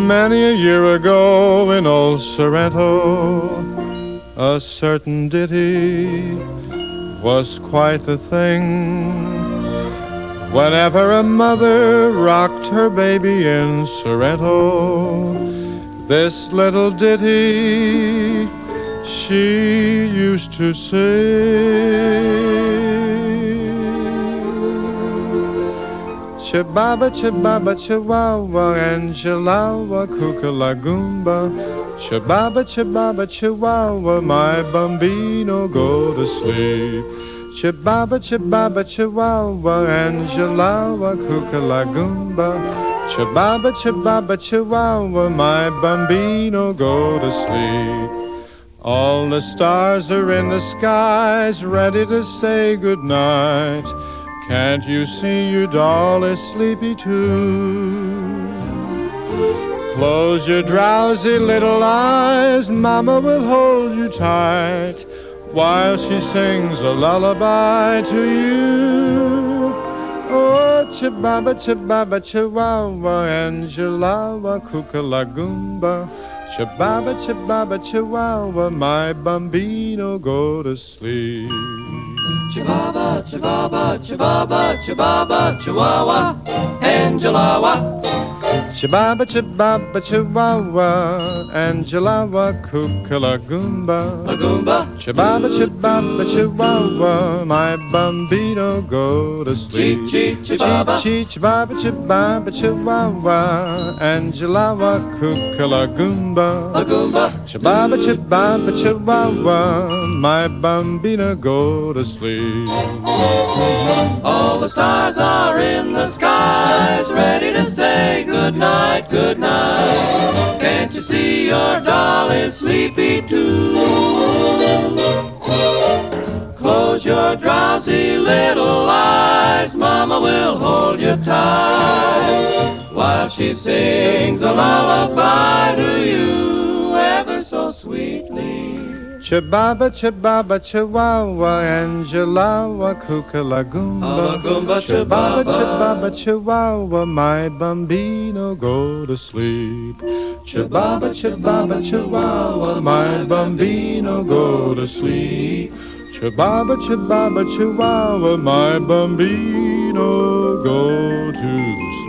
Many a year ago in old Sorrento, a certain ditty was quite the thing. Whenever a mother rocked her baby in Sorrento, this little ditty she used to sing. Chibaba, chibaba, chihuahua, Angelawa, kookalagumba. Chibaba, chibaba, chihuahua, my bambino, go to sleep. Chibaba, chibaba, chihuahua, Angelawa, kookalagumba. Chibaba, chibaba, chihuahua, my bambino, go to sleep. All the stars are in the skies, ready to say goodnight. Can't you see your doll is sleepy too? Close your drowsy little eyes, Mama will hold you tight while she sings a lullaby to you. Oh, chibaba, chibaba, chihuahua, Angelawa, kookalagumba. Chibaba, chibaba, chihuahua, my bambino, go to sleep. Chibaba, chibaba, chibaba, chibaba, chihuahua, Angelawa. Chibaba, chibaba, chihuahua, Angelawa, kookalagumba. Agumba. Chibaba, chibaba, chihuahua, my bambino, go to sleep. Chee, chee, chibaba. Chee, chee, chibaba, chibaba, chihuahua, Angelawa, kookalagumba. Agumba. Chibaba, chibaba, chihuahua, my bambino, go to sleep. All the stars are in the skies, ready to say good night, good night. Can't you see your doll is sleepy too? Close your drowsy little eyes, Mama will hold you tight while she sings a lullaby to you ever so sweetly. Chibaba, chibaba, chihuahua, Angelawa, kookalagumba. Agumba, Chibaba, chibaba. chibaba, chihuahua, my bambino, go to sleep. Chibaba, chibaba, chihuahua, my bambino, go to sleep. Chibaba, chibaba, chihuahua, my bambino, go to sleep.